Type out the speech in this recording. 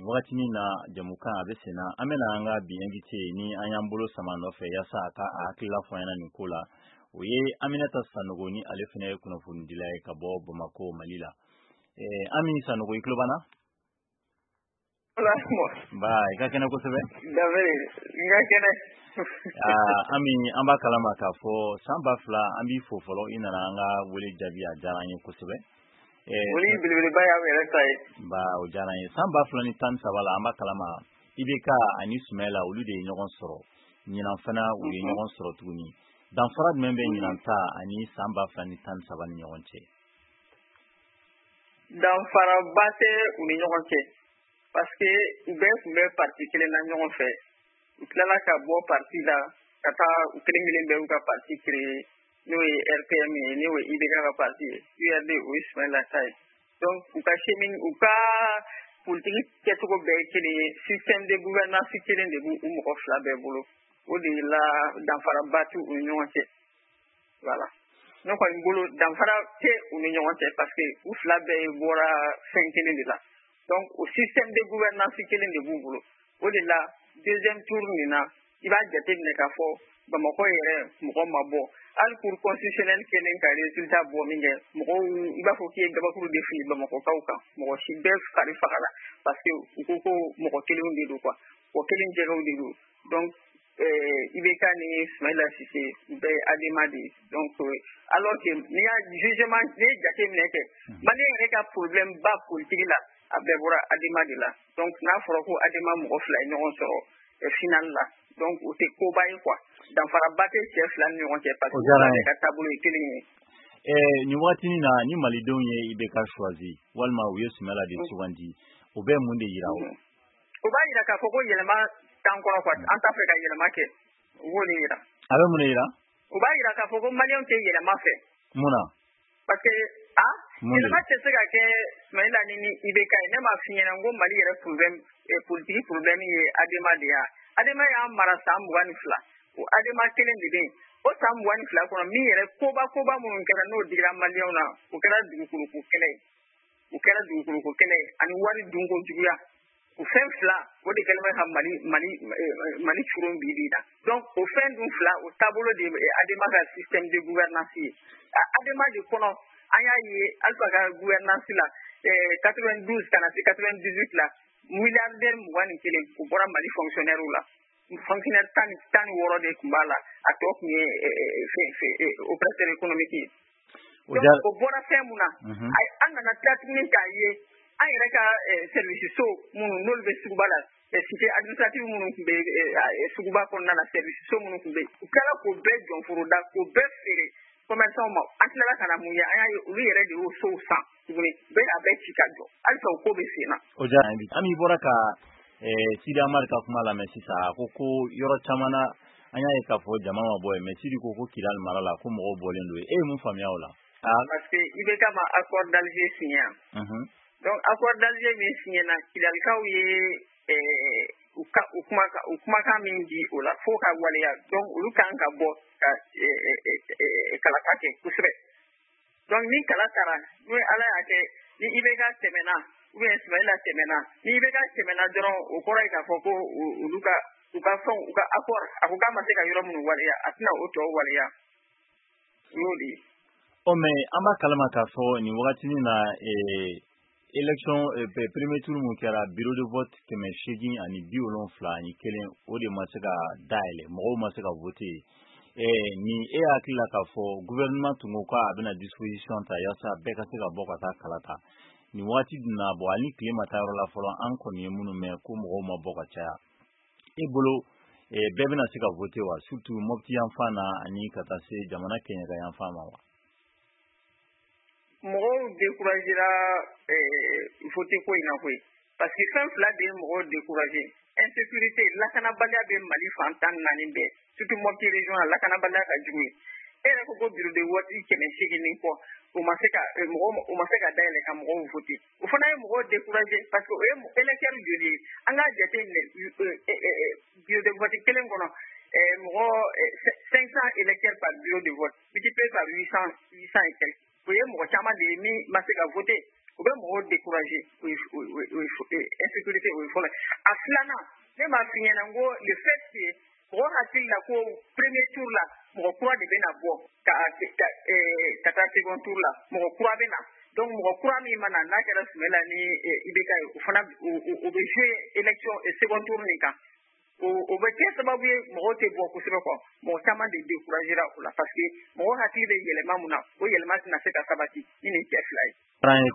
wagati min na jamukan a bɛ sen na an bɛna an ka bi invité ni an y'an bolo sama nɔfɛ yasa a ka a hakilila fɔ an ɲɛna nin ko la o ye Aminata Sanogo ni ale fana ye kunnafonidila ye ka bɔ Bamako Mali la Ami Sanogo i tulo b'an na i ka kɛnɛ kosɛbɛ n ka kɛnɛ Ami an b'a kalama k'a fɔ san 2000 an b'i fo fɔlɔ i nana an ka wele jaabi a diyara an ye kosɛbɛ wuli belebeleba y'aw yɛrɛ ta ye o diyara an ye san 2013 la an b'a kalama IBK ani Sumahila olu de ye ɲɔgɔn sɔrɔ ɲinan fana u ye ɲɔgɔn sɔrɔ tuguni danfara jumɛn bɛ ɲinan ta ani san 2013 ni ɲɔgɔn cɛ danfaraba tɛ u ni ɲɔgɔn cɛ parce que u bɛɛ tun bɛ parti kelen na ɲɔgɔn fɛ u tilala ka bɔ parti la ka taa u kelen bɛ u ka parti créer n'o ye RPM ye n'o ye IBK ka parti ye URD o ye Sumahila ta ye donc u ka politique kɛcogo bɛɛ ye kelen ye système de gouvernance kelen de b'u mɔgɔ fila bɛɛ bolo o de la danfaraba t'u ni ɲɔgɔn cɛ voilà ne kɔni bolo danfara tɛ u ni ɲɔgɔn cɛ parce que u fila bɛɛ bɔra fɛn kelen de la donc o système de gouvernance kelen de b'u bolo o de la deuxième tour nin na i b'a jateminɛ k'a fɔ Bamako yɛrɛ mɔgɔ ma bɔ hali cour constitutionnel kelen ka résultat bɔ min kɛ mɔgɔw i b'a fɔ k'i ye gabakuru de fili Bamakokaw kan mɔgɔ si bɛɛ fari fagala parce que u ko mɔgɔ kelenw de don quoi mɔgɔ kelen jɛgɛw de don donc IBK ni Sumahila Sise u bɛɛ ye ADEMA de ye donc alors que n'i y'a jugement n'i ye jateminɛ kɛ Malien yɛrɛ ka problème ba politique la a bɛɛ bɔra ADEMA de la donc n'a fɔra ko ADEMA mɔgɔ fila ye ɲɔgɔn sɔrɔ final la donc o tɛ koba ye quoi danfaraba tɛ cɛ fila ni ɲɔgɔn cɛ parce que u ka taabolo ye kelen ye nin waati na ni malidenw ye IBK choisi walima u ye Sumahila de sugandi o bɛ mun de yira o b'a yira k'a fɔ ko yɛlɛma t'an kɔrɔ quoi an t'a fɛ ka yɛlɛma kɛ u b'o de yira a bɛ mun de yira o b'a yira k'a fɔ ko maliyɛnw tɛ yɛlɛma fɛ mun na parce que yɛlɛma tɛ se ka kɛ Sumahila ni IBK ye ne m'a f'i ɲɛna n ko Mali yɛrɛ problème politique problème ye ADEMA de ye ADEMA y'an mara san 22 o ADEMA kelen de bɛ yen o san 22 kɔnɔ min yɛrɛ koba minnu kɛra n'o digira maliyɛnw na o kɛra dugukolo ko kɛlɛ ye ani wari dunko juguya o fɛn fila o de kɛlen bɛ ka Mali curun bi na donc o fɛn dun fila o taabolo de ye ADEMA ka système de gouvernance ye ADEMA de kɔnɔ an y'a ye Alpha ka gouvernance la 92 kana se 98 la milliardaire 21 o bɔra Mali fonctionnaire la fonctionnaire 16 de tun b'a la a tɔ tun ye opérateur économique ye donc o bɔra fɛn mun na an nana tila tuguni k'a ye an yɛrɛ ka service so minnu n'olu bɛ suguba la cité administrative minnu tun bɛ suguba kɔnɔna na service so minnu tun bɛ yen u kɛra k'o bɛɛ jɔnforoda k'o bɛɛ feere commerçants ma an tilala ka na mun ye an y'a ye olu yɛrɛ de y'o sow san tuguni bɛɛ a bɛɛ ci ka jɔ halisa o ko bɛ sen na. o diyara n ye Ami bɔra ka Sidi Amari ka kuma lamɛn sisan a ko yɔrɔ caman na an y'a ye k'a fɔ jama ma bɔ yen mais Sidi ko Kidali mara la ko mɔgɔw bɔlen don e ye mun faamuya o la. parce que IBK ma accord d'Alger signé donc accord d'Alger min signé na Kidalikaw ye u kumakan min di o la fo ka waleya donc olu kan ka bɔ ka kalata kɛ kosɛbɛ donc ni kala taara n'o Ala y'a kɛ ni IBK tɛmɛna ou bien Sumahila tɛmɛna ni IBK tɛmɛna dɔrɔn o kɔrɔ ye k'a fɔ ko olu ka fɛnw u ka accord a ko k'a ma se ka yɔrɔ minnu waleya a tɛna o tɔw waleya o y'o de ye. mais an b'a kalama k'a fɔ nin wagati na élection premier tour mun kɛra bureau de vote 871 ani 1 o de ma se ka dayɛlɛ mɔgɔw ma se ka vote ni e hakili la k'a fɔ gouvernement tun ko k'a bɛna disposition ta yasa bɛɛ ka se ka bɔ ka taa kala ta nin wagati dun na bon hali tile ma taa yɔrɔ la fɔlɔ an kɔni ye minnu mɛn ko mɔgɔw ma bɔ ka caya e bolo bɛɛ bɛna se ka vote wa surtout Mopti yanfan na ani ka taa se jamana kɛɲɛka yanfan ma wa. mɔgɔw découragera vote ko in na koyi parce que fɛn fila de ye mɔgɔw découragé insécurité lakanabaliya bɛ Mali fan 14 bɛɛ surtout Mopti région la lakanabaliya ka jugu ye e yɛrɛ ko bureau de vote 880 kɔ o ma se ka dayɛlɛ ka mɔgɔw vote o fana ye mɔgɔw découragé parce que o ye électeur joli ye an k'a jateminɛ bureau de vote kelen kɔnɔ mɔgɔ 500 électeurs par bureau de vote multiplié par 800 et quelques o ye mɔgɔ caman de ye min ma se ka vote u bɛ mɔgɔw décourager o ye insécurité o ye fɔlɔ a filanan ne m'a f'i ɲɛna n ko le fait que mɔgɔ hakili la ko premier tour la mɔgɔ kura de bɛna bɔ ka taa second tour la mɔgɔ kura bɛna donc mɔgɔ kura min mana n'a kɛra Sumela ni IBK ye o fana o bɛ jouer élection second tour nin kan o bɛ kɛ sababu ye mɔgɔw tɛ bɔ kosɛbɛ quoi mɔgɔ caman de découragera o la parce que mɔgɔ hakili bɛ yɛlɛma mun na o yɛlɛma tɛna se ka sabati ni nin cɛ fila ye